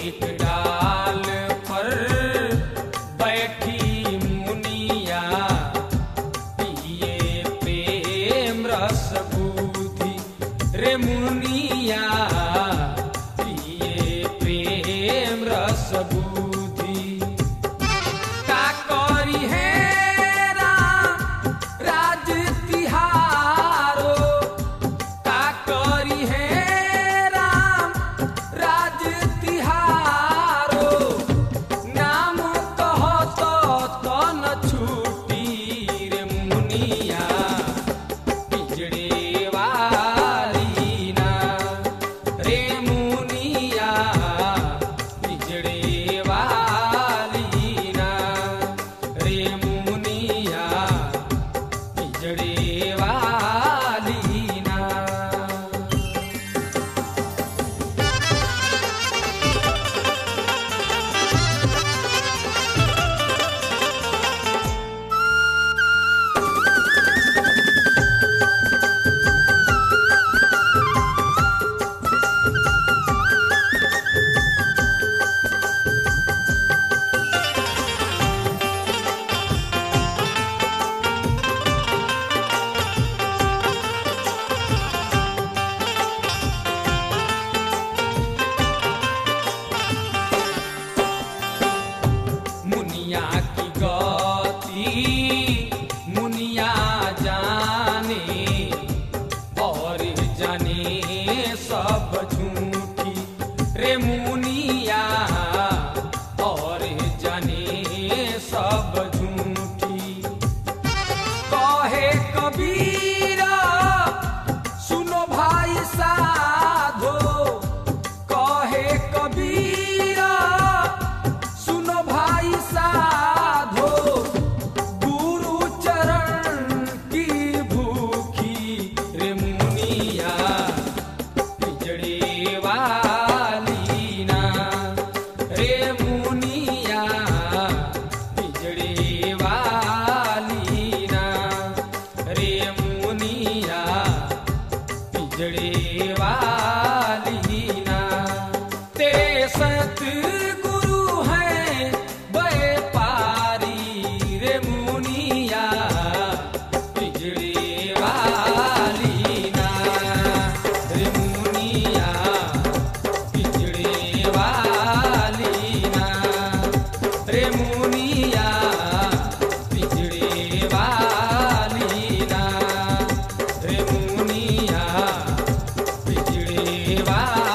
एक डाल पर बैठी मुनिया, पिए प्रेम रस बुद्धि रे मुनिया, पिए प्रेम रस बुद्धि। का करी है राम राज तिहारो, का करी है राम राज तिहारो, नाम कहत तो न छूटी रे मुनिया, पिजड़े वाली ना रे मुनिया, पिजड़े वाली ना रे मुनिया, पिजड़े वाली ना। मुनिया की गति मुनिया जाने, और जाने सब झूठी रे मुनिया, और जाने सब झूठी। कहे कबीरा सुनो भाई साधो, कहे कबीरा सुनो भाई साधो, गुरु चरण की भूखी रे मुनिया, पिजड़े वाली ना रे मुनिया, पिजड़े वाली ना रे मुनिया, पिजड़े वाली ना। तेरे सतगुरु हैं व्यापारी रे मुनिया, पिजड़े वाली ना रे मुनिया, पिजड़े वाली ना रे मुनिया, पिजड़े वाली ना रे मुनिया, पिजड़े वाली।